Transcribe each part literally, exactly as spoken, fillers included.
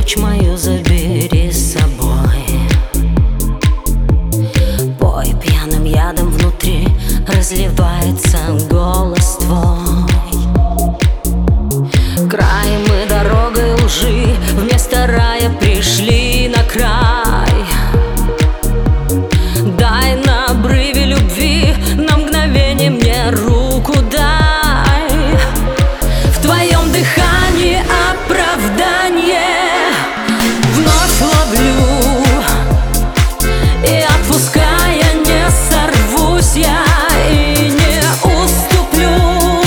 ночь мою забери с собой. Пой пьяным ядом внутри, разливается голос твой. Краем и дорогой лжи вместо рая пришли на край. Дай на обрыве любви на мгновение мне руку дай. В твоем дыхании оправдание вновь ловлю, и отпуская не сорвусь я и не уступлю.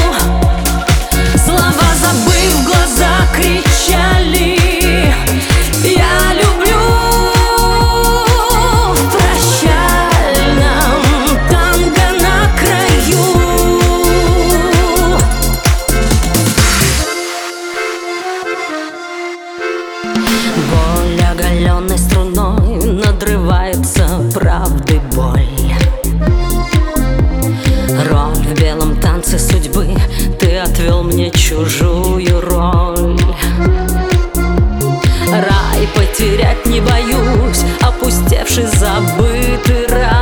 Слова забыв, глаза кричали: я люблю. В прощальном танго на краю боль оголенной струной надрывается правды боль. Роль в белом танце судьбы, ты отвел мне чужую роль. Рай потерять не боюсь, опустевший забытый рай.